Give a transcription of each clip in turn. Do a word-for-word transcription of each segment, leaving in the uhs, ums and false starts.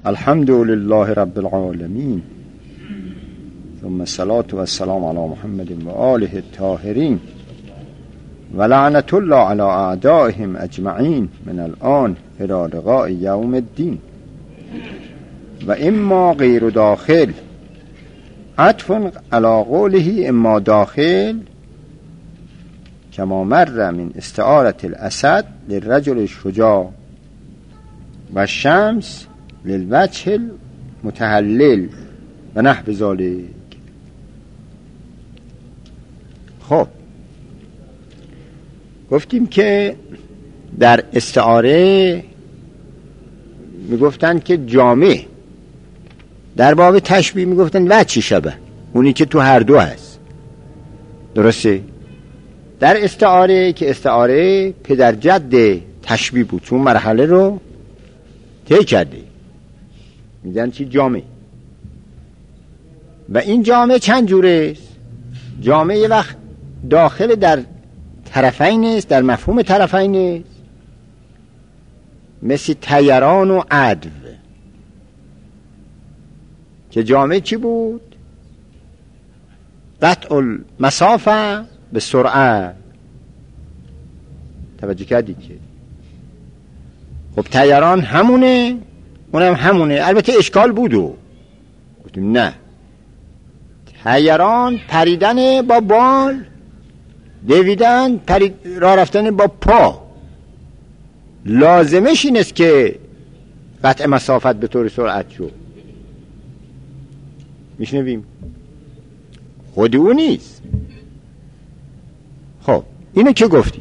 الحمد لله رب العالمين ثم الصلاة والسلام على محمد و آله الطاهرین و لعنت الله على اعدائهم اجمعین من الان الى لقاء یوم الدین. و اما غیر داخل عطف على قوله اما داخل کما مر من استعارة الاسد للرجل الشجاع و الشمس للوجه المتهلل و نحو ذلك. خب گفتیم که در استعاره میگفتن که جامع، در باب تشبیه میگفتن وجه شبه، اونی که تو هر دو هست. درسته؟ در استعاره که استعاره پدر جد تشبیه بود، چون مرحله رو طی کرده، میگن چی؟ جامع. و این جامع چند جوره است؟ جامع یه وقت داخل در طرفین است، در مفهوم طرفین است، مثل طیران و عدو که جامع چی بود؟ قطع المسافه به سرعت. توجه کردید که خب طیران همونه، اونم همونه. البته اشکال بودو، گفتیم نه، طیران پریدن با بال، دویدن پرید راه رفتن با پا، لازمش این است که قطع مسافت به طور سرعت شد. میشنویم خود او نیست. خب اینو که گفتیم.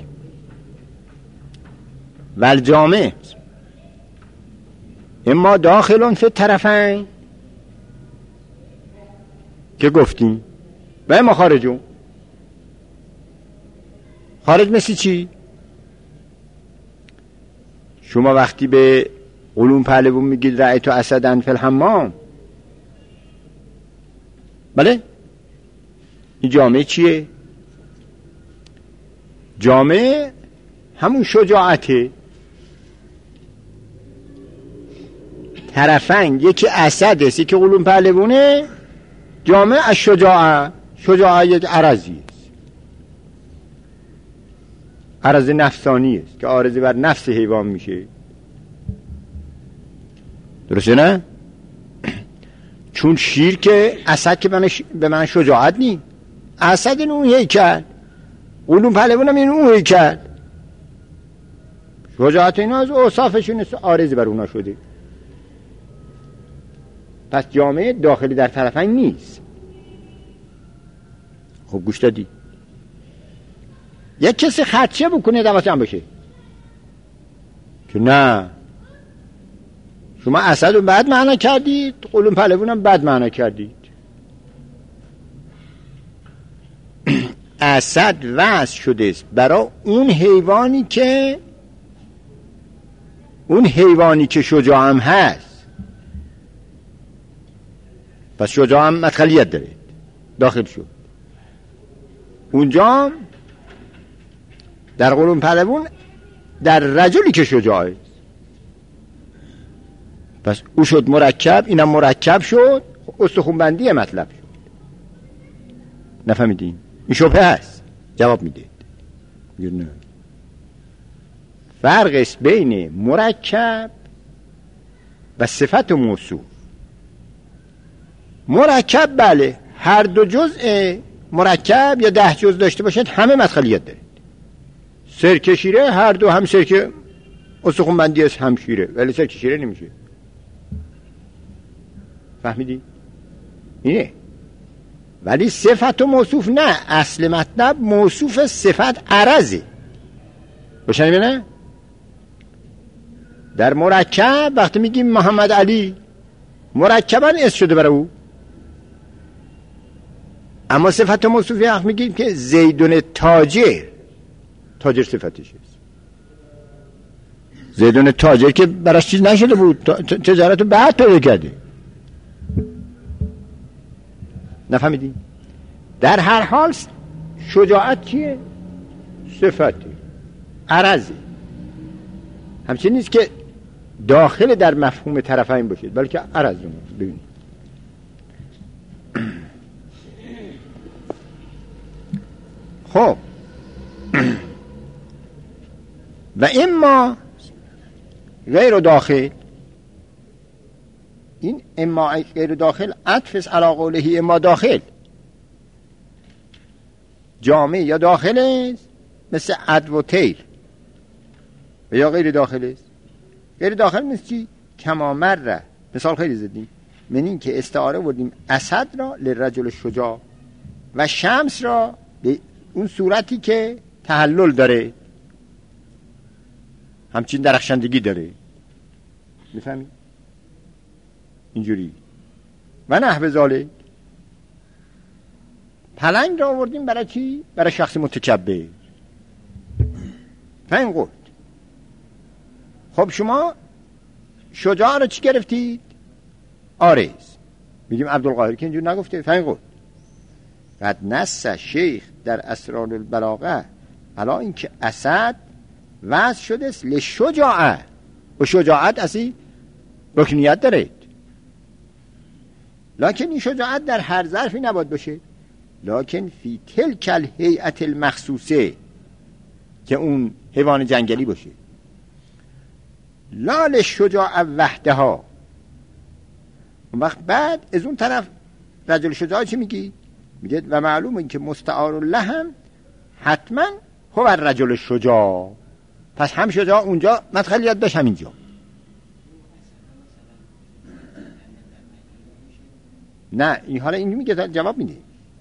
والجامع اما داخلون فی طرفین که گفتیم، و اما خارجون. خارج مثل چی؟ شما وقتی به علوم پهلوان میگید رأیتو اسدن فی الحمام، بله، این جامعه چیه؟ جامعه همون شجاعته. طرفین یکی اسد است، یکی علوم پهلوانه. جامعه از شجاعه، شجاعه یک عرضی است، عرض نفسانی است که عارضه بر نفس حیوان میشه. درسته نه؟ چون شیر که اسد که به من شجاعت نی، اسد این اون هیکل، علوم پهلوان هم این اون هیکل. شجاعت اینا از اوصافشون عارضه بر اونا شده. پس جامعه داخلی در طرفین نیست. خب گوش دادی؟ یک کسی خدشه بکنه دواسه هم باشه که نه، شما اسد رو بد معنا کردید، علوم پهلوان هم بد معنا کردید. اسد وصل شده است برای اون حیوانی که اون حیوانی که شجاع هم هست. پس شجاع هم مدخلیت داره، داخل شد اونجا در علوم پهلوان در رجلی که شجاع است. پس او شد مرکب، اینم مرکب شد، استخوان‌بندی مطلب شد. نفهمیدین؟ این شبهه هست. جواب میدید نه. فرق است بین مرکب و صفت و موصوف. مرکب بله، هر دو جزء مرکب یا ده جزء داشته باشد همه مدخلیت داره. سرکه شیره هر دو، هم سرکه استخوان‌بندی است هم شیره، ولی سرکه شیره نمیشه. فهمیدی؟ اینه. ولی صفت و موصوف نه. اصل مطلب موصوف صفت عرضه. روشن نه؟ در مرکب وقتی میگیم محمد علی، مرکبا اسم شده برای او. اما صفت و موصوفی وقت میگیم که زیدون تاجر، تاجر صفتش است. زیدون تاجر که براش چیز نشده بود، تجارت رو بعد پیدا کرده. نفهمیدی؟ در هر حال شجاعت چیه؟ صفتی، عرضی. همچنین نیست که داخل در مفهوم طرفین باشید، بلکه عرض رو ببینید. خب و اما غیر داخل، این اما غیر داخل عطف علی قوله اما داخل، جامع یا داخل است مثل عدو و تیر، و یا غیر داخل است. غیر داخل مثل چی؟ کما مره، مثال خیلی زدیم، من این که استعاره بردیم اسد را لرجل شجاع و شمس را به اون صورتی که تحلل داره، همچین درخشندگی داره، میفهمی؟ اینجوری و نحو ذالک. پلنگ را آوردیم برای چی؟ برای شخص متکبر. فهم قلت. خب شما شجاع را چی گرفتید؟ آرز. میگیم عبدالقاهر که اینجور نگفته. فهم قلت. قد نص شیخ در اسرار البلاغه حالا اینکه اسد وضع شده است لشجاعه، و شجاعت اصلی رکنیت داره، لکن این شجاعت در هر ظرفی نباید باشه، لکن فی تلک الهیئت المخصوصه، که اون حیوان جنگلی باشه، لا للشجاع وحدها. اون وقت بعد از اون طرف رجل شجاع چی میگی؟ میگه و معلومه این که مستعار الله هم حتما هو الرجل شجاع، پس هم شجاع اونجا مدخلیت داشت همینجا. نه این حالا این میگه جواب میده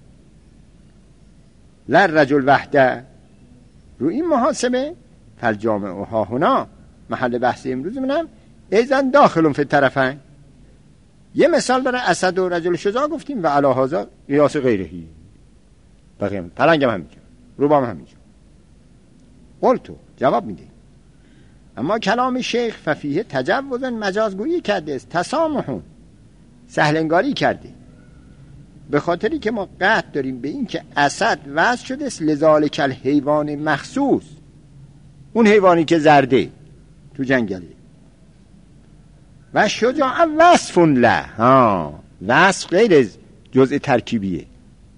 لر رجل وحده. رو این محاسبه فالجامع ها هنا، محل بحث امروز منم ایزن داخلون فی الطرفین. یه مثال برای اسد و رجل شجاع گفتیم و علی هذا قیاس غیرهی، بقیه پلنگم همینجا، روبام همینجا. قلتو جواب میده اما کلام شیخ ففیه تجوزن مجازگویی کرده است، تسامحون سهلنگاری کرده، به خاطری که ما قطع داریم به این که اسد وضع شده است لذالک الحیوان مخصوص، اون حیوانی که زرده تو جنگله، و شجاع وصف له، ها وصف غیر از جزء ترکیبیه.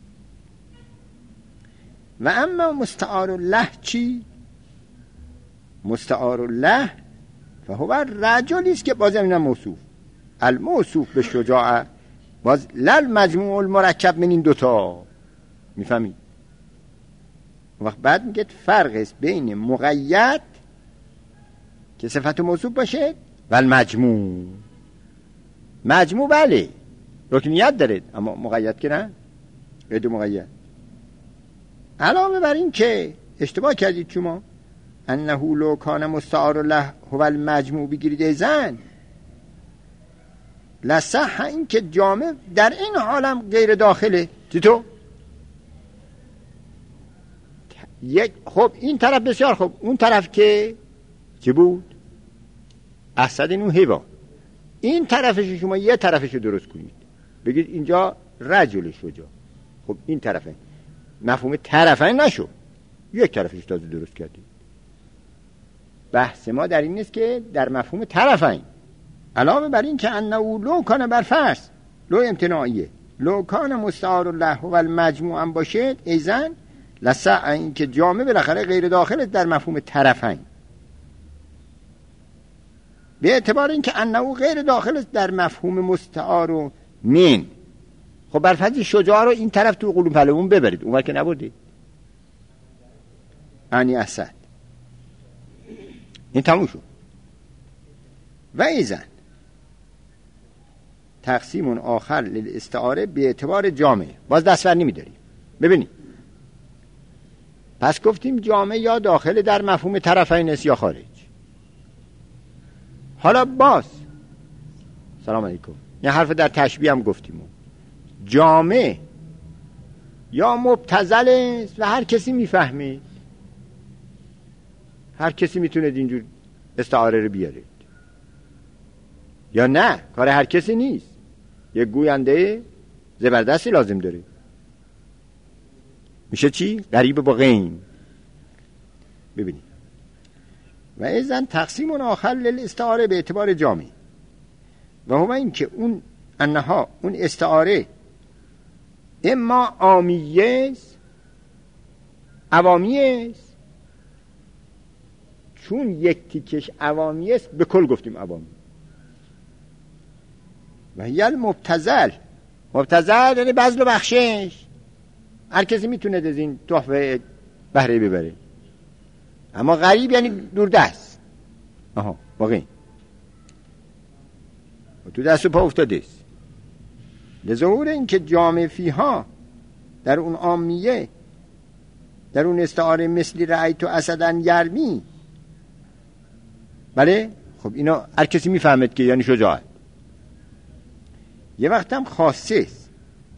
و اما مستعار له چی؟ مستعار له فهو رجلی است که باز اینم موصوف، الموصوف به شجاع باز لل مجموع المرکب من این دوتا، میفهمید؟ وقت بعد میگه فرق است بین مقید که صفت موصوف باشه و المجموع. مجموع بله رکنیت داره اما مقید که نه، قید مقید. علاوه بر این که اشتباه کردید شما، انه لو کان مستعار له هو المجموع بگیرید زن لصح، این که جامع در این عالم غیر داخله. چطور؟ یک خب این طرف بسیار خب، اون طرف که چه بود؟ اسد اون حیوان، این طرفش شما یه طرفشو درست کنید بگید اینجا رجل شجاع، خب این طرفه مفهوم طرفین نشو، یک طرفش تازه درست کردید. بحث ما در این نیست که در مفهوم طرفین، علاوه بر این که انه لو کان بر فرض لو امتناعیه، لو کان مستعار الله و المجموع هم باشد ایزن لسع، این که جامع بالاخره غیر داخل در مفهوم طرفین، به اعتبار این که انه غیر داخل در مفهوم مستعار و من. خب بر فرض شجاع رو این طرف تو قلوم پهلوون ببرید، اون که نبردید انی اسد، این تموم شد. و ایزن تقسیم آخر للاستعاره به اعتبار جامع، باز دستور نمیداریم. ببینید پس گفتیم جامع یا داخل در مفهوم طرفین است یا خارج. حالا باز سلام علیکم یه حرف در تشبیه هم گفتیم، جامع یا مبتذل است و هر کسی میفهمه، هر کسی میتونه اینجور استعاره رو بیاره، یا نه کار هر کسی نیست، یه گوینده زبردستی لازم داره. میشه چی؟ غریب با غین. ببینید و ایزن تقسیم آخر للاستعاره به اعتبار جامع و هو این که اون انها اون استعاره اما عامیه است عوامیه است، چون یک تیکش عوامیه است به کل گفتیم عوامی. و یل مبتذل، مبتذل یعنی بذل و بخشش، هر کسی میتونه از این تحفه بهره ببره. اما غریب یعنی دوردست، آها واقعی تو دست و پا افتاده است. لظهور این که جامع فیها در اون عامیه، در اون استعاره مثلی رأیت اسدن یرمی، بله خب اینا هر کسی میفهمد که یعنی شجاعت. یه وقت هم خاصه است،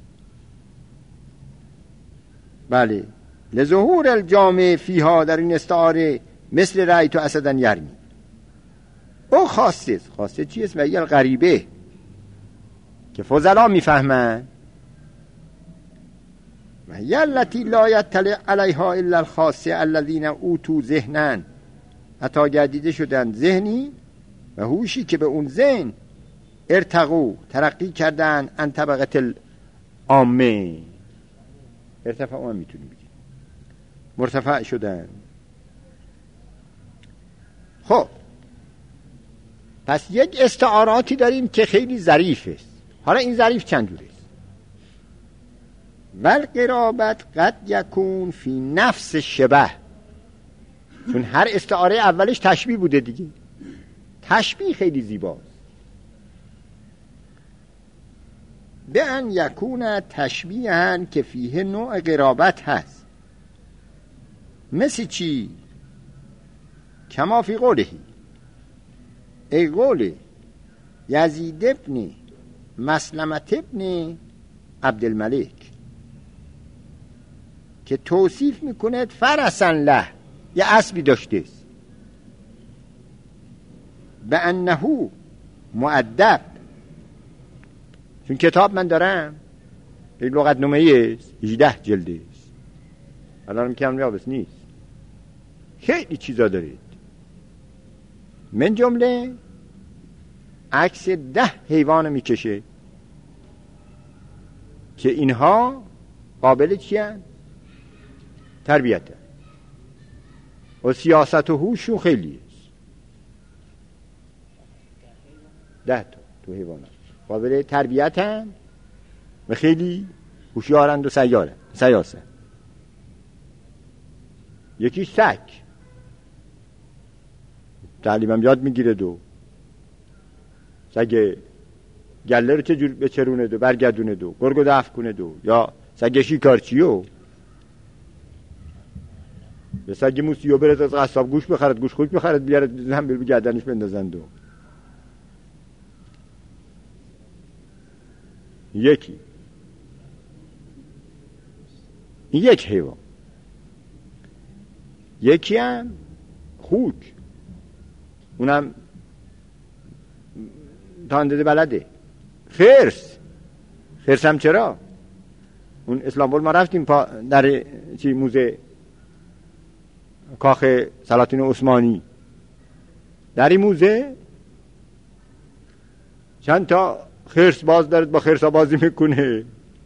بله لظهور الجامع فیها در این استعاره مثل رأیت اسدن یرمی، او خاصه است. خاصه چیست؟ و یه غریبه که فضلا میفهمن. و یلتی لا یطلع علیها الا الخاصه الذین اوتوا ذهنا، عطا گردیده شدن ذهنی و هوشی که به اون ذهن ارتقو ترقی کردن ان طبقه العامه، ارتفاع هم میتونیم بگیم مرتفع شدن. خب پس یک استعاراتی داریم که خیلی ظریف است. حالا این ظریف چند جوره است؟ والقرابت قد یکون فی نفس شبه، چون هر استعاره اولش تشبیه بوده دیگه، تشبیه خیلی زیباست. به ان یکون تشبیهن که فیه نوع قرابت هست. مثل چی؟ کما فی قولهی، ای قول یزید ابن مسلمت ابن عبدالملک که توصیف میکنه فرسن له، یه اسبی داشته است، به انهو مؤدب، چون کتاب من دارم یک لغت نمایی است، هجده جلده است، الانم کم یابس نیست، خیلی چیزا دارید. من جمله عکس ده حیوان میکشه که اینها قابل چی هست؟ تربیت هست و سیاست و هوشون خیلی است. ده تا تو حیوان هست قابل تربیت هست و خیلی هوشیارند و سیارند سیاست. یکی سگ، تعلیمم یاد میگیره، دو سگ گله رو چجور بچرونه دو برگردونه دو گرگو دفع کنه دو، یا سگ شیکارچیو به سگ موسیو برد از قصاب گوش بخرد، گوش خوک بخرد بیارد هم به گردنش بندازن دو. یکی این یک حیوان. یکی هم خوک، اونم تاندده بلده. خرس، خرس هم چرا؟ اون اسلامبول ما رفتیم پا در چی موزه کاخ سلاطین عثمانی، در این موزه چند تا خرس باز دارد، با خرسا بازی میکنه.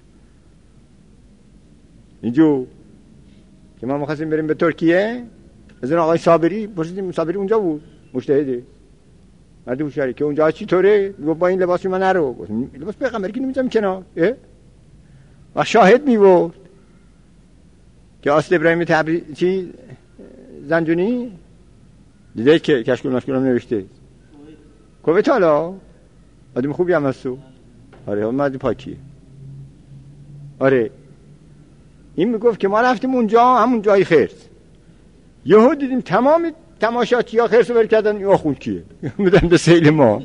اینجو که ما مخواستیم بریم به ترکیه، از اون آقای صابری پرسیدیم، صابری اونجا بود مجتهده مرد هوشیاری، که اونجا چی طوره؟ گفت با این لباسی من نرو، لباس پیغمبری که نمیذارم کنار. و شاهد میورد که آست ابراهیم تبری چی زنجونی دیده که کشکول مشکول هم نوشته کویت، حالا آدم خوبی هم هستو. آره مرد پاکیه. آره این میگفت که ما رفتیم اونجا، همون جای خرس، یهو دیدیم تمام تماشاچی ها خرس رو بر کردن، یا خون کیه میدن به سیل ما.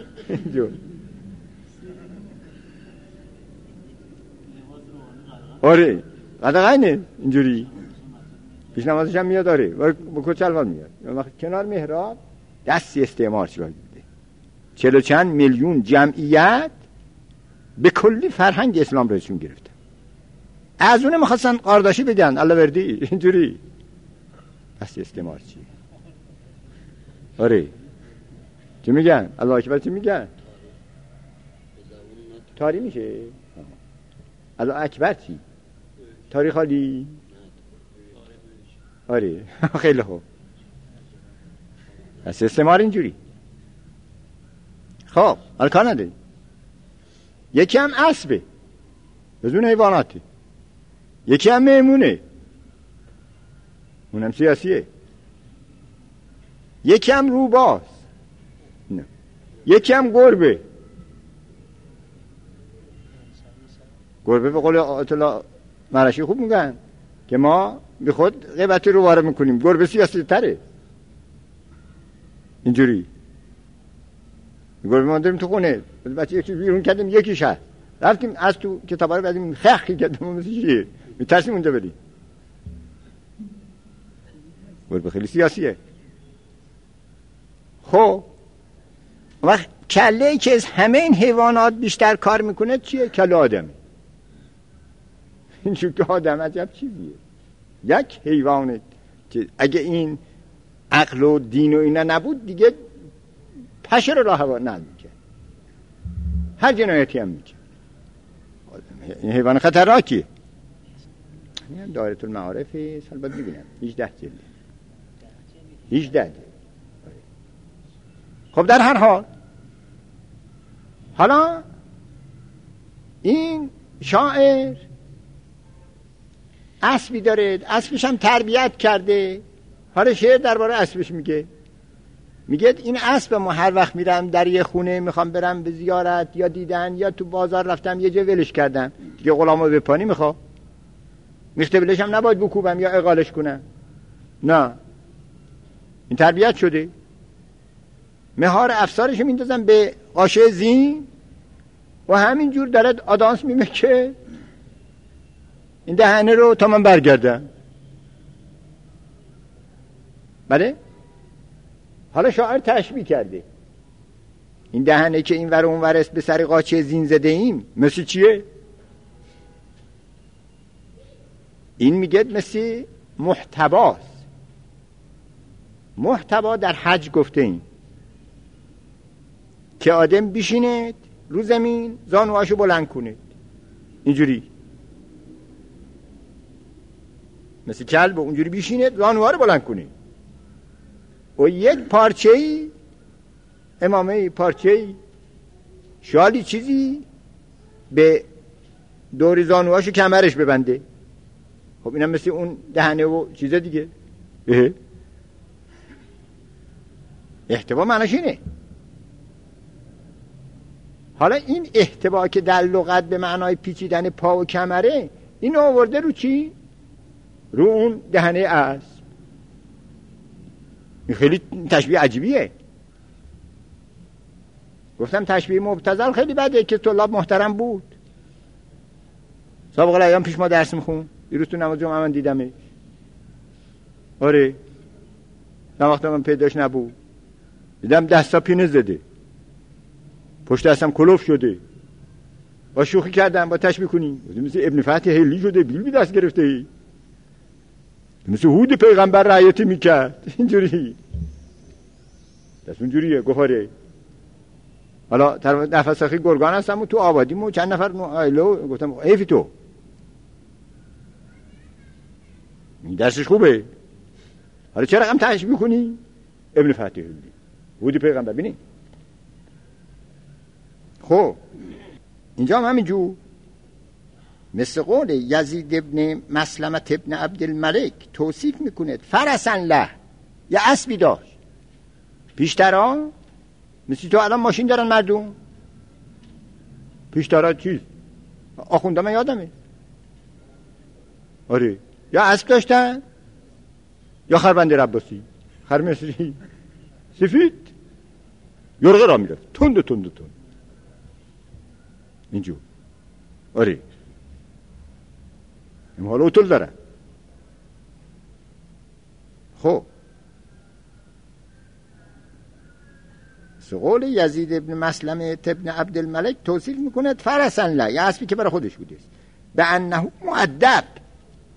آره قدقینه اینجوری پیش نمازش هم میاد، آره با کچلوار میاد کنار محراب، دستی استعمار شده چهل و چند میلیون جمعیت به کلی فرهنگ اسلام رشون گرفته. از اونه میخواستن قارداشی بدن الله وردی اینجوری. دستی استعمار چیه؟ آره چی میگن؟ الله اکبر چی میگن؟ تاری میشه؟ الله اکبر چی؟ تاری خالی؟ آره خیلی خوب. پس استعمار اینجوری. خب حالا کار نداری. یکی هم اسبه بدون حیواناته، یکی هم میمونه اونم سیاسیه، یکی هم روباز، نه. یکی هم گربه. گربه به قول آیت الله مرشی خوب میگن که ما به خود غیبت رو وارد میکنیم، گربه سیاسی تره. اینجوری گربه ما داریم تو خونه بچه یکی بیرون کردیم یکی شهر رفتیم از تو کتابا رو بعدیم خخی کردیم مثل چیه میترسیم اونجا بریم. گربه خیلی سیاسیه. خب وقت کله‌ای که از همه این حیوانات بیشتر کار میکنه چیه؟ کله آدمه. اینجور که آدم عجب چیزیه، یک حیوانه که اگه این عقل و دین و اینا نبود دیگه پشه رو راه هوا نل میکرد، هر جنایتی هم میکرد. این حیوان خطرناکیه. این دایره المعارف سال بعد میبینم هجده جلده هجده جلده. خب در هر حال حالا این شاعر اسبی داره، اسبش هم تربیت کرده. حالا شعر درباره اسبش میگه میگه این اسب ما هر وقت میرم در یه خونه میخوام برم به زیارت یا دیدن یا تو بازار رفتم یه جا ولش کردم دیگه غلامو به پانی میخوام میخته بلش هم نباید بکوبم یا اقالش کنم، نه این تربیت شده. مهار افسارش میندازم به قاشه زین و همینجور داره آدانس میمه که این دهنه رو تا من برگردم. بله حالا شاعر تشبیه کرده این دهنه که این ور اون ور است به سر قاچه زین زده ایم مثل چیه؟ این میگه مثل محتواست. محتوا در حج گفته این که آدم بشینه رو زمین زانوهاشو بلند کنه اینجوری مثل کلب اونجوری بشینه زانوها رو بلند کنه و یک پارچه‌ای امامه پارچه‌ای شالی چیزی به دور زانوهاشو کمرش ببنده. خب اینم مثل اون دهنه و چیز دیگه. اه. احتوا معناش اینه. حالا این احتوا که در لغت به معنای پیچیدن پا و کمره این آورده رو چی؟ رو اون دهنه اسب. این خیلی تشبیه عجیبیه. گفتم تشبیه مبتذل خیلی بده که طلاب محترم بود. سابقا الایام پیش ما درس میخون دیروز تو نماز جمعه من دیدمش. آره نه وقتا من پیداش نبود دیدم دستا پینه زده پشت دستم کلوف شده با شوخی کردم با تشبیه کنیم مثل ابن فتح هلی شده بیل بی دست گرفته ای مثل هود پیغمبر رعایتی میکرد اینجوری دست اونجوریه گفاره. حالا نفس اخی گرگان هستم و تو آبادیم و چند نفر آیلو گفتم ایفی تو این درسش خوبه. حالا چرا هم تشبیه کنی؟ ابن فتح هلی هود پیغمبر بینی. خب اینجا هم همینجور مثل قول یزید ابن مسلمت ابن عبدالملک توصیف میکنه فرسن له یه اسبی داشت. پیشترا مثل تو الان ماشین دارن مردم پیشترا چیز آخونده من یادمه آره یا اسب داشتن یا خربنده رباسی خر مصری سفید یرغه را میرفت تند تند تند اینجور آره این حالا اوتل دارن. خب سقول یزید ابن مسلمه ابن عبدالملک توصیف میکنه فرسن له یه اسبی که برای خودش بوده به انه مؤدب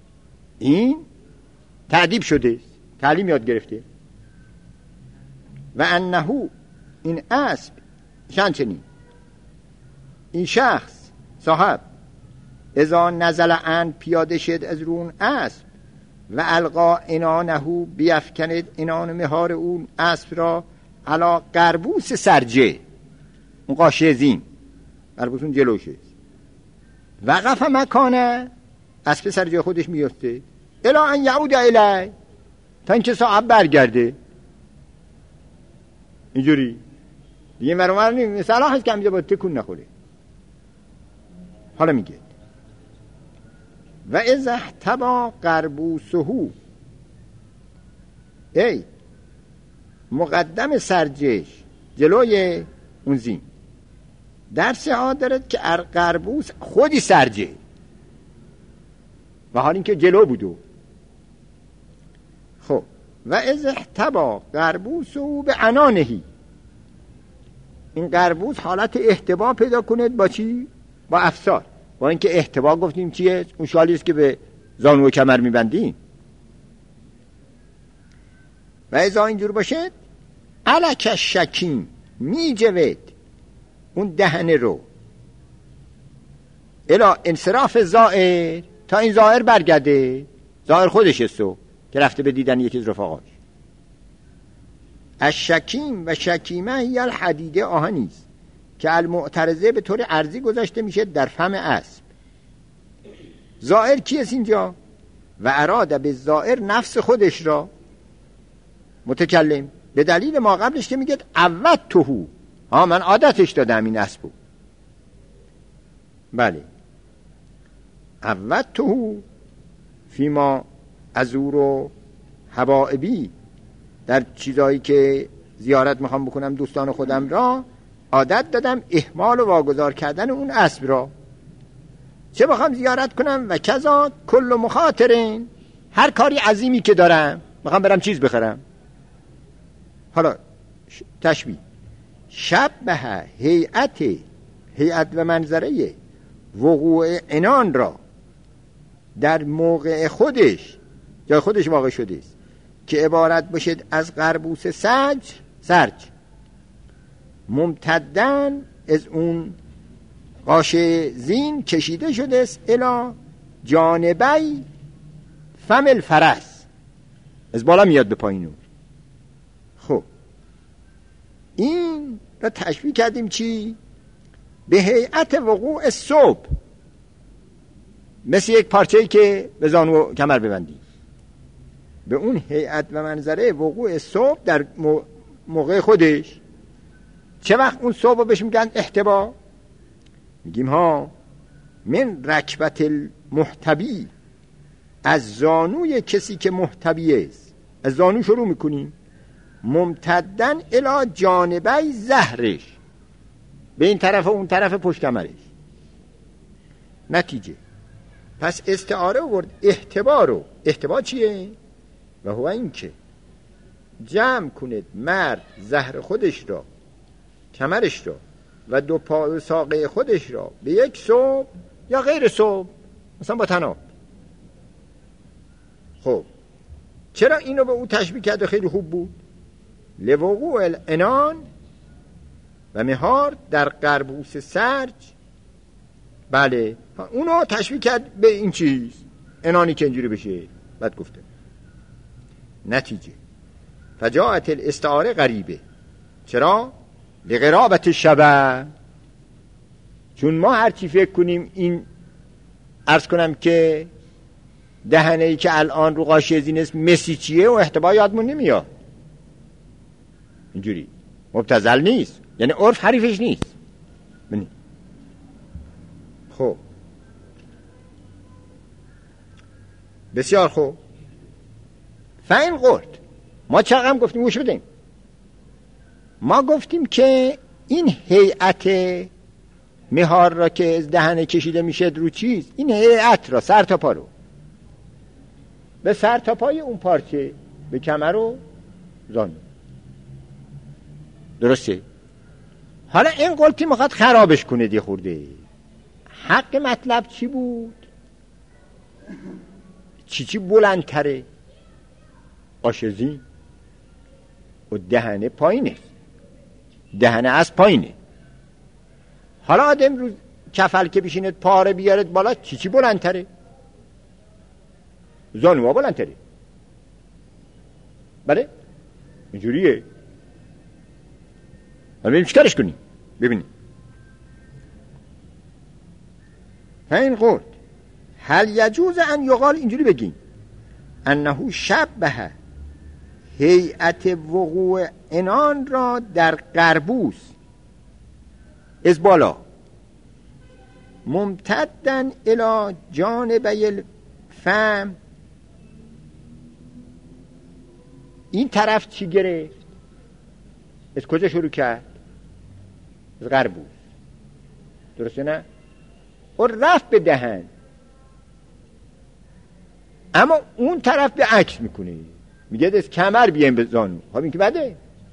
این تعدیب شده تعلیم یاد گرفته و انه این اسب چنین این شخص صاحب اذا نزل ان پیاده شد از رون اسب و القا انانه بیفکند انان مهار اون اسب را علا قربوس سرجه اون قاشه زین قربوس اون جلوشه وقف مکانه اسب سر جای خودش میفته الا ان یعود الی تا اینکه صاحب برگرده اینجوری دیگه مرمر نیم مثلا هست که همیده باید تکون نخوره. حالا میگه و از احتبا قربوسهو ای مقدم سرجش جلوی اون زین درس ها دارد که قربوس خودی سرجه و حال اینکه جلو بودو. خب و از احتبا قربوسهو به عنانهی این قربوس حالت احتبا پیدا کند با چی؟ با افسار. با اینکه احتبا گفتیم چیه؟ اون شالی است که به زانو و کمر میبندیم. و ازا اینجور باشد علک شکیم میجوید اون دهنه رو الا انصراف زائر تا این زائر برگرده. زائر خودش استو که رفته به دیدن یکی از رفاقاش. از شکیم و شکیمه یا الحدیده آهنیست که المعترضه به طور ارضی گذاشته میشه در فم اسب. زائر کیست اینجا؟ و اراده به زائر نفس خودش را متکلم به دلیل ما قبلش که میگه عود توهو ها من عادتش دادم این اسبو. بله عود توهو فیما ازور و حبائبی در چیزایی که زیارت میخوام بکنم دوستان خودم را عادت دادم اهمال و واگذار کردن اون اسب را. چه بخوام زیارت کنم و کذا کل مخاطرین هر کاری عظیمی که دارم میخوام برم چیز بخرم. حالا تشبیه شبه هیئت هیئت و منظره وقوع عنان را در موقع خودش جای خودش واقع شده است که عبارت باشد از قربوس سرج سرج ممتدن از اون قاشه زین کشیده شده است الا جانبی فم الفرس از بالا میاد به پایینو. خب این را تشبیه کردیم چی؟ به هیئت وقوع صبح، مثل یک پارچه‌ای که به زانو کمر ببندی. به اون هیئت و منظره وقوع صبح در موقع خودش. چه وقت اون صبح بهش میگن احتبا؟ میگیم ها من رکبت المحتبی، از زانوی کسی که محتبی است، از زانو شروع میکنیم ممتدن الی جانبی ظهرش، به این طرف و اون طرف پشت کمرش. نتیجه پس استعاره آورد احتبا رو. احتبا چیه؟ و هو این که جمع کند مرد ظهر خودش را، کمرش را و دو پا و ساقه خودش را به یک صوب یا غیر صوب، مثلا با تناب. خب چرا اینو به او تشبیه کرده؟ خیلی خوب بود. لوقوع العنان و مهار در قربوس سرج. بله اونو تشبیه کرد به این چیز، عنانی که اینجوری بشه. بعد گفته نتیجه فجاءت الاستعاره غریبه. چرا؟ لقرابت شبه. چون ما هرچی فکر کنیم این عرض کنم که دهنه ای که الان رو قاشه زین است مسی چیه و احتبا یادمون نمیاد. اینجوری مبتذل نیست، یعنی عرف حریفش نیست. ببین خب بسیار خوب. فاین قرد ما چقدر گفتیم گوش بدیم. ما گفتیم که این هیئت مهار را که از دهنه کشیده میشه رو چیز، این هیئت را سر تا پا رو به سر تا پای اون پارچه به کمر و زانو. درسته؟ حالا این قلتی میخواد خرابش کنه دی خورده. حق مطلب چی بود؟ چی چی بلندتره؟ قاشزین. و دهنه پایینه، دهنه از پایینه. حالا آدم روز کفل که بشیند پاره بیارد بالا، چی چی بلندتره؟ زانوها بلندتره. بله اینجوریه. حالا ببینیم چیکارش کنیم. ببینیم این قول هل یجوز ان یقال، اینجوری بگیم انه شبه هیئت وقوع عنان را در قربوس از بالا ممتدن الی جانبی الفم. این طرف چی گرفت؟ از کجا شروع کرد؟ از قربوس، درسته نه؟ و رفت به دهن، اما اون طرف به عکس میکنه، میگه از کمر بیایم به زانو. خب این که بده،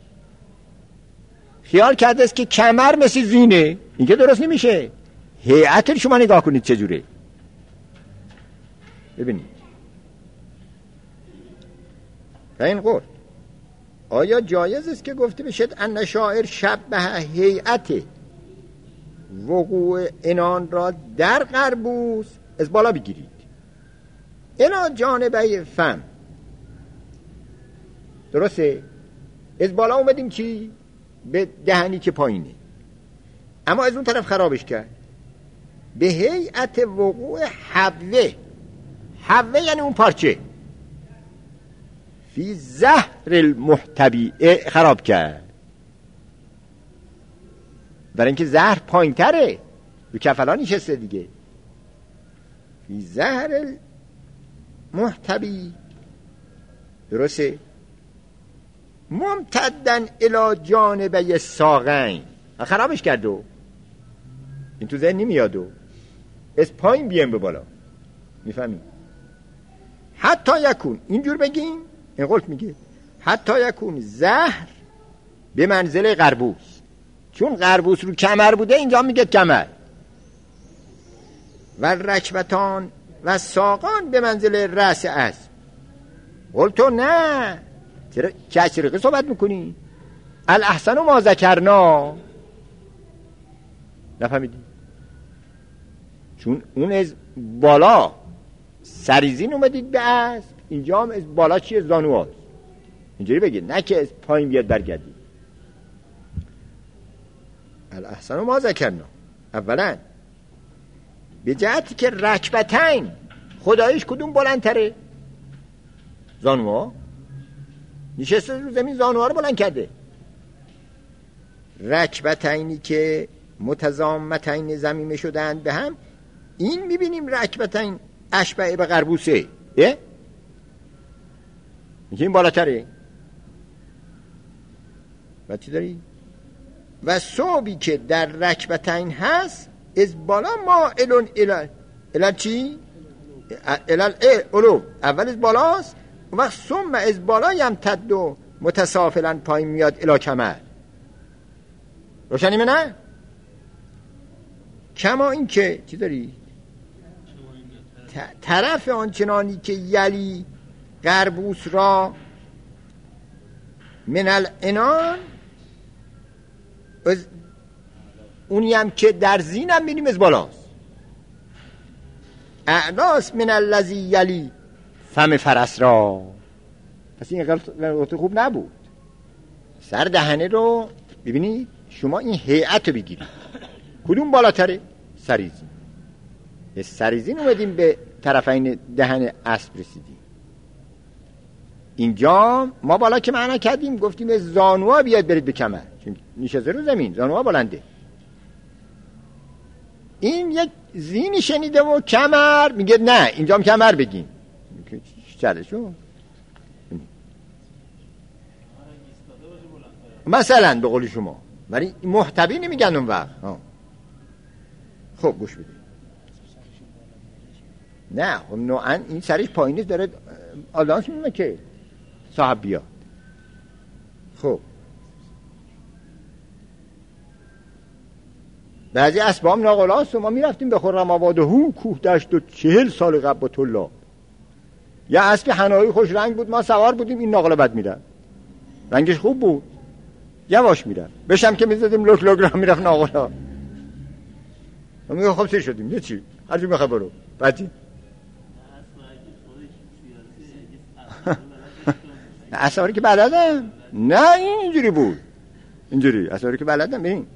خیال کرده است که کمر مثل زینه، این که درست نمیشه. هیئت شما نگاه کنید چجوره. ببینید این قول آیا جایز است که گفته بشد ان شاعر شبه هیئت وقوع عنان را در قربوس از بالا بگیرید الی جانبی فم، درسته؟ از بالا اومدیم چی؟ به دهنی که پایینه، اما از اون طرف خرابش کرد به هیئت وقوع حبوه. حبوه یعنی اون پارچه فی زهر المحتوی، خراب کرد برای اینکه زهر پایین تره، رو کفلا نشسته دیگه. فی زهر المحتوی، درسته؟ ممتدن الی جانبی ساقین، خرابش کرد. و این تو ذهن نمیاد و از پایین بیایم به بالا، میفهمی؟ حتی یکون، اینجور بگیم این قلت میگه حتی یکون زهر به منزله قربوس، چون قربوس رو کمر بوده اینجا میگه کمر. و رکبتان و ساقان به منزله رأس اسب. قلتو نه، چرا چرا صحبت میکنی؟ الاحسن ما ذکرنا، نفهمیدی؟ چون اون از بالا سریزین اومدید به اسب، اینجا هم از بالا چیه؟ زانوات. اینجوری بگید، نه که از پایین بیاد برگردید. الاحسن ما ذکرنا، اولا به جهتی که رکبتین خدایش کدوم بلندتره؟ زانوها. نشسته رو زمین زانوها رو بلند کرده. رکبتینی که متضامتین ضمیمه شدند به هم، این میبینیم رکبتین اشبه به قربوسه، اه؟ میگه این بالاتره. و چی داری؟ و صوبی که در رکبتین هست از بالا ما الان الان الان چی؟ الان اولو اول از بالاست، و ثم از بالا یمتد و متسافلا پایین میاد الی کمر. روشنی نه؟ کما این که چی داری؟ طرف آنچنانی که یلی قربوس را من العنان، اونی هم که در زینم میریم از بالاست. اعناس من الذی یلی فم فرس را. پس این غلط خوب نبود. سر دهنه رو ببینید شما، این هیئت رو بگیرید کدوم بالاتره؟ سریزین. از سریزین اومدیم به طرفین دهن اسب رسیدیم. اینجا ما بالا که معنا کردیم گفتیم از زانوها بیاد برید به کمر، چون نشسته رو زمین زانوها بلنده. این یک زینی شنیده و کمر میگه نه اینجا هم کمر بگیم. چرا شو؟ مثلا به قول شما، ولی محتوی نمیگن اون وقت. خب گوش بده. نه خب نوعا این سرش پایینه داره آدانس میمونه که صاحب بیاد. خب بعضی اسبام ناقلاست و ما میرفتیم به خرم آباد هو کوه دشت و چهل سال قبل با طلا. یا اسب حنایی خوش رنگ بود، ما سوار بودیم، این ناقل بد میرن. رنگش خوب بود، یواش میرفت. بشم که میزدیم لوک لوک را میرفت ناقلا. میگه خب سیر شدیم، یه چی هر جور میخواه برو. بعدی اصاری که بلدم، نه این اینجوری بود، اینجوری اصاری که بلدم. ببین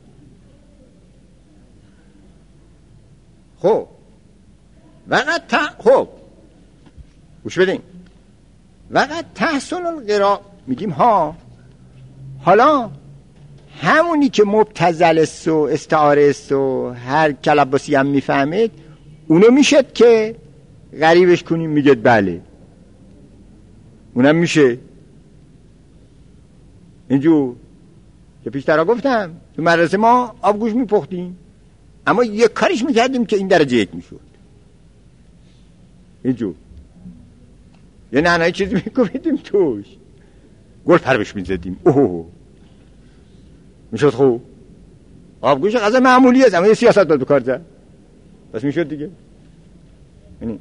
خب وقت ت... خب گوش بدین، وقت تحصل القرا میگیم ها. حالا همونی که مبتذل است و استعاره است و هر کلباسی هم میفهمید، اونو میشد که غریبش کنیم میگید بله، اونم میشه. اینجور که پیشترها گفتم تو مدرسه ما آبگوش میپختیم، اما یک کاریش میکردیم که این درجه یک میشد. اینجور یه نعنای چیزی میکنیدیم توش، گل پربش میزدیم، اوه میشد. خوب آبگوش غذا معمولی است، اما یه سیاست داد بکار زد، بس میشد دیگه. یعنی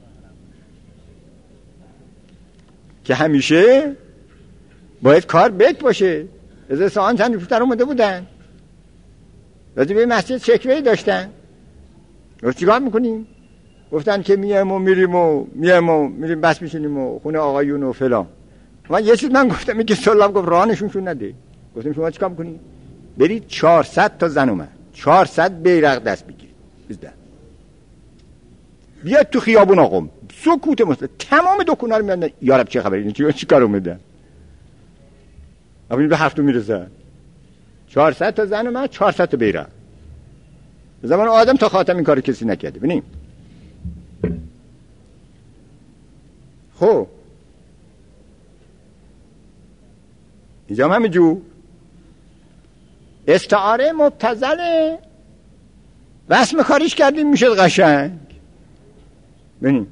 که همیشه باید کار بک باشه. از ساعت چند پیشتر اومده بودن، راجع به مسجد شکوه‌ای داشتن، گفت چیکار میکنیم؟ گفتن که میایم و میریم و میایم و میریم بس میشینیم و خونه آقایون و فلان. من یه چیز من گفتم، این که سلام گفت راهنشونشون نده. گفتیم شما چیکار میکنید؟ برید چهارصد تا زن اومد، چهارصد بیرق دست بگیرید بزدن، بیاد تو خیابون آقام سکوت مطلق. تمام دکونا رو میادن یارب چه خبری، این چی کار اومدن؟ ابین به هفتم میرسن، چهارصد تا زن اومد، چهارصد تا بیرق. زمان آدم تا خاتم این کارو کسی نکرده. ببینیم خب اینجا هم همینجور استعاره مبتذله، واسم کاریش کردیم میشد قشنگ. ببینیم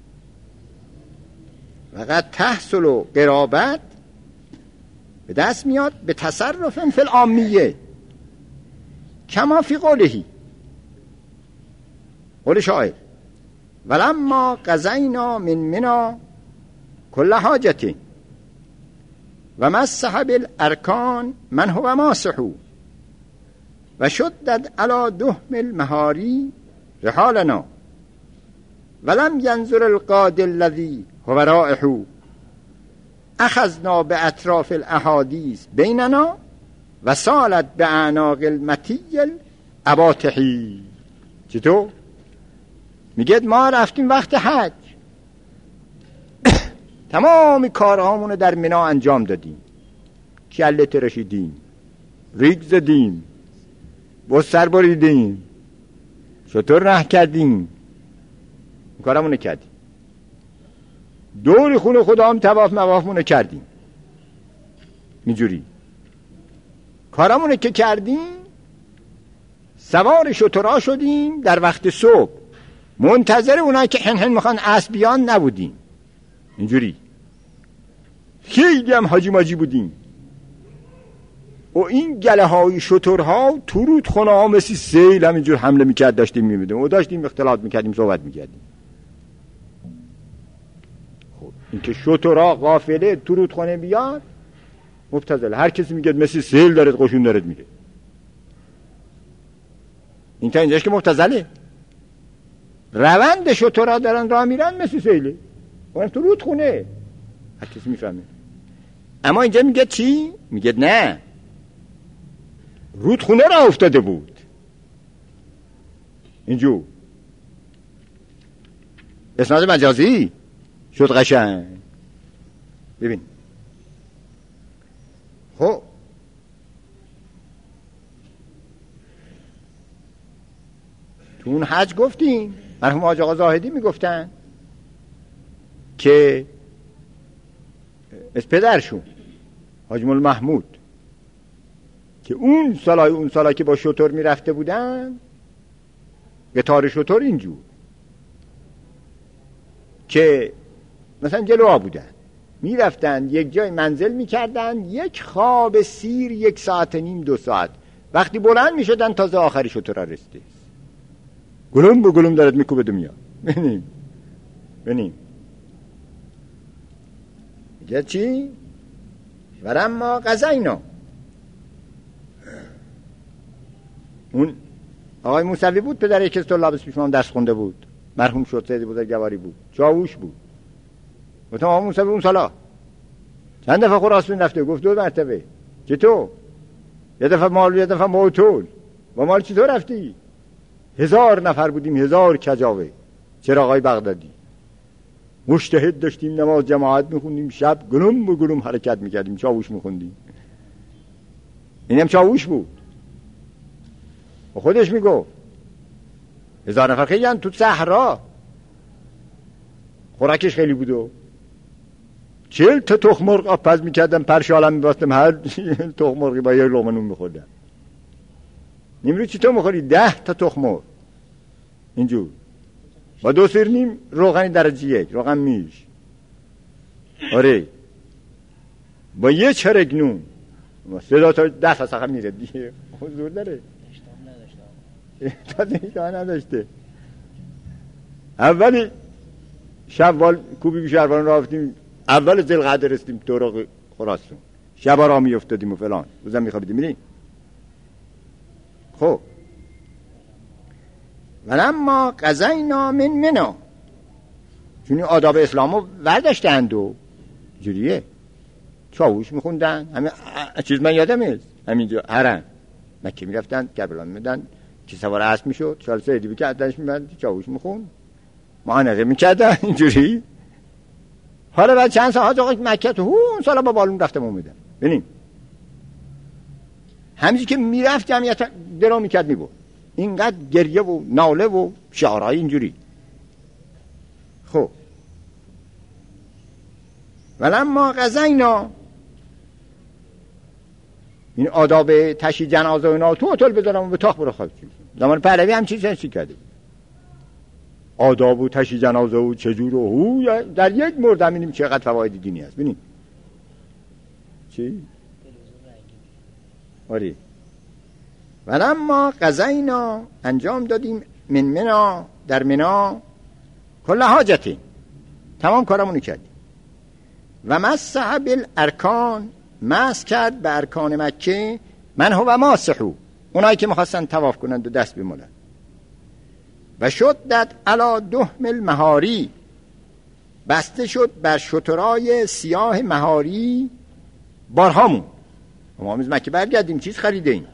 وقت تحصل و قرابت به دست میاد به تصرف فی العامیه کما فی قولهی، قول شاعر ولما قضینا من منا کل حاجتی و مسح بالارکان من هو ماسح و شدد علی دهم المهاری رحالنا ولم ينظر القادر الذي هو رائح اخذنا باطراف الاحادیث بیننا و سالت باعناق المتی الاباطحی. چطور؟ میگه ما رفتیم وقت حج، تمام کارهامونو در منا انجام دادیم، کله ترشیدیم، ریگ زدیم، بستر بریدیم، شطور ره کردیم، کارمونو کردیم، دور خونه خدا هم طواف موافمونو کردیم. اینجوری کارمونو که کردیم سوار شترا شدیم، در وقت صبح منتظر اونایی که هن هن میخوان اسب بیان نبودیم. اینجوری خیلی هم حاجی ماجی بودیم و این گله های شترها تو رودخونه ها مثل سیل همینجور حمله میکرد، داشتیم میمیدیم و داشتیم اختلاط میکردیم، صحبت میکردیم. خب این که شترها غافله تو رودخونه بیاد مبتذل، هر کسی میگه مثل سیل دارد قشون دارد میره. این تا اینجاش که مبتذله، روند شترها دارن راه میرن مثل سیله، اون تو رودخونه هر کسی میفهمه. اما اینجا میگه چی؟ میگه نه، رودخونه را افتاده بود. اینجور اسناد مجازی شد قشنگ. ببین خب تو اون حج گفتیم، مرحوم حاج آقا زاهدی میگفتن که از پدرشون حاج مولا محمود که اون سالای اون سالا که با شتر میرفته بودن، قطار شتر اینجور که مثلا جلوها بودن میرفتن یک جای منزل میکردن، یک خواب سیر یک ساعت نیم دو ساعت، وقتی بلند میشدن تازه آخری شتر رسته، گلوم به گلوم دارد میکوبه دو میاد. ببینیم ببینیم میگه چی؟ ولما قضینا، اون آقای موسوی بود، پدر یکی از طلاب پیش ما درس خونده بود، مرحوم شد، سید بزرگواری بود، چاووش بود. گفتم آقا موسوی اون سالا چند دفعه خراسان رفته؟ گفت دو مرتبه. چطور؟ یه دفعه مال، یه دفعه موتول. با مال چطور رفتی؟ هزار نفر بودیم، هزار کجاوه، چراغای بغدادی، مجتهد داشتیم، نماز جماعت میخوندیم، شب گلوم به گلوم حرکت میکردیم، چاووش میخوندیم. اینم چاووش بود، و خودش میگو هزار نفر خیلی هم تو صحرا، خوراکش خیلی بودو، چهل تا تخم مرغ آبپز میکردم، پرشالم میباستم، هر تخم مرغی با یه لقمه نون میخوردم. نیمروز چی تو میخوری؟ ده تا تخم مرغ اینجور با دو سیر نیم روغنی درجه یک، روغن میش، آره، با یه چرک نون، سه تا ده تا سخم میره دیگه، حضور داره. تا دیگه نداشته. اولی شوال کوبی بی شهروان را رفتیم، اول ذوالقعده رسیدیم طرق خراسان، شبا را می افتادیم و فلان، روزم می خوابیدیم. میریم. خب ولما قضینا من منا، چون این آداب اسلامو ورداشتند و جوریه چاووش میخوندن، همین چیز من یادم است، همینجا حرم مکه میرفتن، کربلا میدن، که سوار اسب میشد، شال سیدی بکردنش میبند، چاووش میخوند، معانقه میکردن اینجوری. حالا بعد چند ساعت آقا مکه تو اون سالا با بالون رفتم اومدم. ببین همینجوری که میرفت جمعیت درو میکرد میبود، اینقدر گریه و ناله و شعارهای اینجوری. خب ولما قضینا، این آداب تشییع جنازه و اینا تو هتل بذارم و به تاخت برو خواب. زمان پهلوی هم چیزی چی کرده، آداب و تشییع جنازه و چجور و هو در یک مورد همینیم چقدر فواید دینی هست. ببینید چی؟ آره ولما قضینا، انجام دادیم، من منا، در منا، کل حاجتی، تمام کارمونو کردیم. و مسح بالارکان، مسح کرد به ارکان مکه، من هو ماسحو، اونایی که میخواستن طواف کنند و دست بمالن. و شدت علی دهم المهاری، بسته شد بر شترای سیاه مهاری بارهامون. ما از مکه برگردیم چیز خریدیم.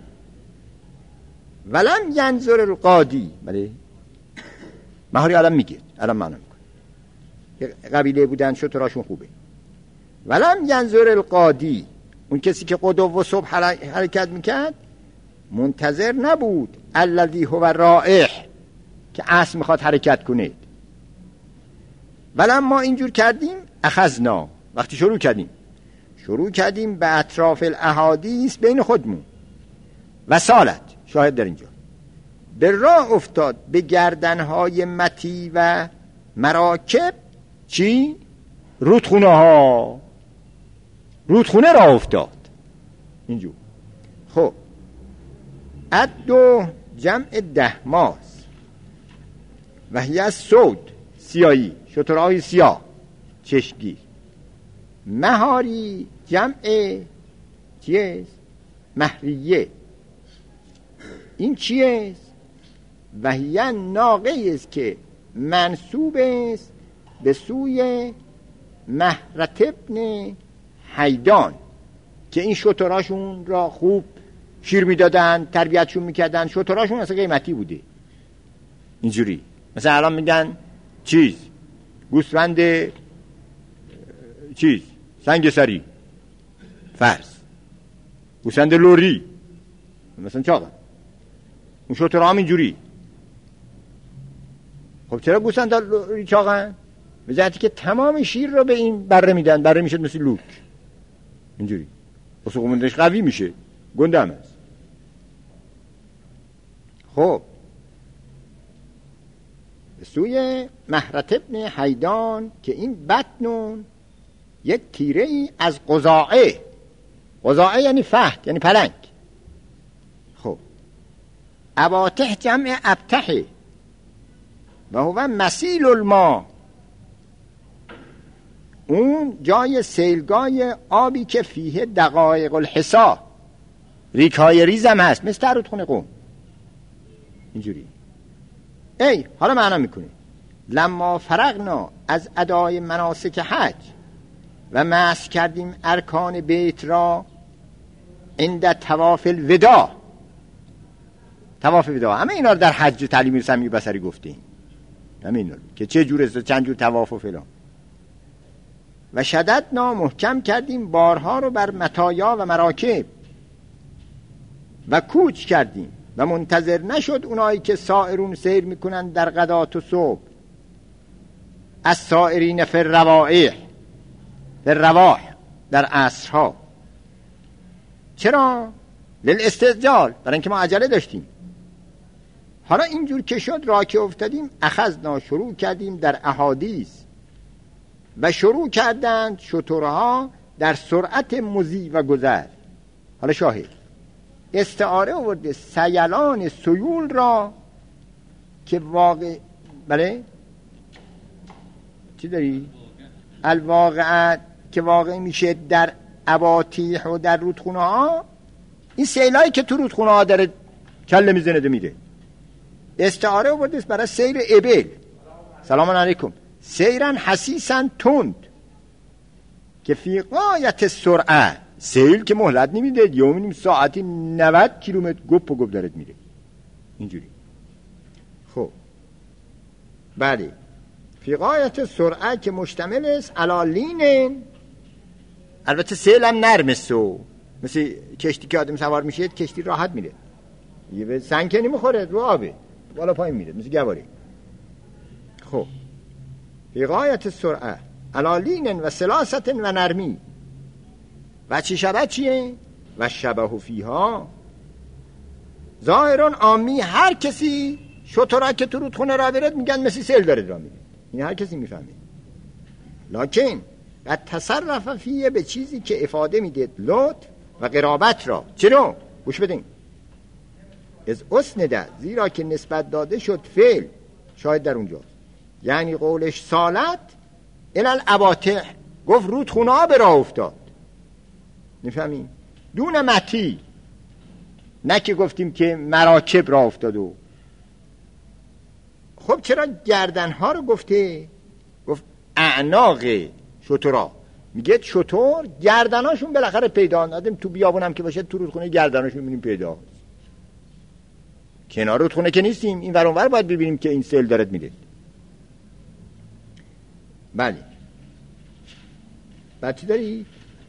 ولم ینظر القادی، بله مهاری الان میگه، الان معنا میکنه، قبیله بودن شتراشون خوبه. ولم ینظر القادی، اون کسی که قدو و صبح حرکت میکرد منتظر نبود، الذی هو رائح، که اسب میخواد حرکت کنه. ولم ما اینجور کردیم، اخذنا، وقتی شروع کردیم شروع کردیم به اطراف الاحادیث بین خودمون، و سالت شاهد در اینجا به راه افتاد به گردنهای متی و مراکب، چی؟ رودخونه ها، رودخونه راه افتاد اینجور. خب ادو جمع دهماس و هی سود، سیایی، شترهای سیاه چشگیر. مهاری جمع چیست؟ مهریه. این چیست؟ و هی ناقه است که منصوب است به سوی مهرت ابن حیدان، که این شتراشون را خوب شیر میدادن، تربیتشون میکردن، شتراشون اصلا قیمتی بوده اینجوری. مثلا الان میگن چیز گوسفند چیز سنگ سری فرض، گوسفند لوری مثلا چاقه، اون شترها هم اینجوری. خب چرا گوسفند لوری چاقن؟ به جهتی که تمام شیر رو به این بره میدن، بره میشه مثل لوک اینجوری، اسقومندش قوی میشه، گنده هم هست. خب سوی مهرت ابن حیدان، که این بطنون یک تیره ای از قزاعه، قزاعه یعنی فهد، یعنی پلنگ. خب اباطح جمع ابتحه و هو مسیل الماء، اون جای سیلگاه آبی که فیه دقایق الحسا، ریکای ریزم هست، مثل رودخونه قم اینجوری. ای حالا معنا میکنه لما فرغنا از ادای مناسک حج و مسح کردیم ارکان بیت را عند طواف الوداع. طواف وداع همه اینا رو در حج تعلیم سمی بصری گفتیم، همه اینا که چه جور است، چند جور طواف و فلان. و شددنا محکم کردیم بارها رو بر متایا و مراکب و کوچ کردیم و منتظر نشد اونایی که سائرون سیر میکنن در غدات و صبح، از سائرین فی الروائح، در رواح، در عصرها. چرا؟ للاستعجال، برای اینکه ما عجله داشتیم. حالا اینجور که شد را که افتادیم اخذنا شروع کردیم در احادیث و شروع کردند شترها در سرعت مضی و گذر. حالا شاهد استعاره آورده سیلان سیول را که واقع بله چی داری؟ الواقعات که واقع میشه در اباطیح و در رودخونه ها. این سیلایی که تو رودخونه ها داره کله میزنه ده میره. استعاره آورده برای سیر ابل. سلام علیکم. سیرن حسیسن تند که فی غایت سرعه، سیل که مهلت نمیده، یومینیم ساعتی نود کیلومتر گپ و گپ دارد میره اینجوری. خب بله فی غایت سرعه که مشتمل است علی لین. البته سیل هم نرم است، مثل کشتی که آدم سوار میشه کشتی راحت میره، یه به سنگ که نمیخوره، رو آبه بالا پایین میره مثل گواری. خب فی غایت سرعه علی لین و سلاست و نرمی. و چی شبه چیه؟ و شبه فیها ظاهران عامی، هر کسی شترا که تو رودخونه را برد میگن مثل سیل داره را میره، این هر کسی میفهمه. لکن قد تصرف فیه به چیزی که افاده میده لطف و قرابت را. چرا؟ گوش بدین. از اسنده، زیرا که نسبت داده شد فعل، شاید در اونجا یعنی قولش سالت الال اباطح، گفت رودخونه ها به راه افتاد. نفهمین؟ دون متی، نه که گفتیم که مراکب راه افتاد. و خب چرا گردن ها رو گفته؟ گفت اعناق شترا. میگه شتر گردناشون بالاخره پیدا ندیم، تو بیابونم که باشه تو رودخونه گردناشون میبینیم پیدا. کنار رودخونه که نیستیم، این ور اون ور باید ببینیم که این سیل دارد میره. بله بعد چی داری؟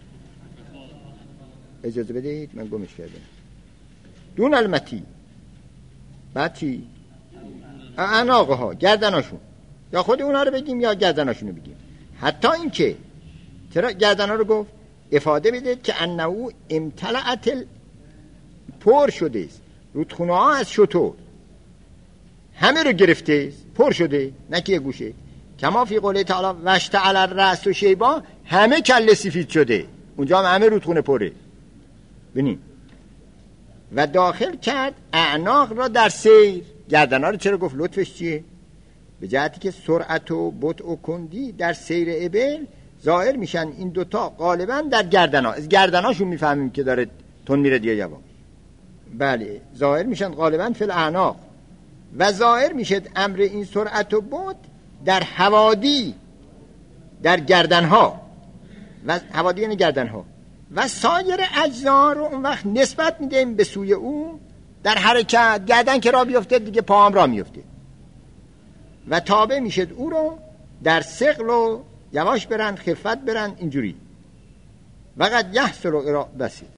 اجازه بدهید من گمش کردم. دون المتی بعد چی؟ اعناقه ها، گردناشون، یا خود اونا رو بگیم یا گردناشون رو بگیم. حتی این که چرا گردن ها رو گفت؟ افاده بدید که انهو امتلعت پر شده است رودخونه ها از شتر، همه رو گرفته پر شده، نه که یه گوشه. کما فی قوله تعالی واشتعل الرأس و شیبا، همه کله سفید شده، اونجا هم همه رودخونه پره. ببین و داخل کرد اعناق را در سیر. گردن ها رو چرا گفت؟ لطفش چیه؟ به جهتی که سرعت و بطء و کندی در سیر ابل ظاهر میشن. این دوتا غالبا در گردن ها، از گردن هاشون میفهمیم که داره تون میره دیگه یواش. بله ظاهر میشن غالبا فی الاعناق. و ظاهر میشد امر این سرعت و بطء در حوادی، در گردن ها، و حوادی یعنی گردن ها و سایر اجزا رو اون وقت نسبت میدیم به سوی او در حرکت. گردن که را بیفته دیگه پا هم را میفته و تابع میشد او رو در ثقل و یواش برن، خفت برن، اینجوری. وقت یحصل و بسید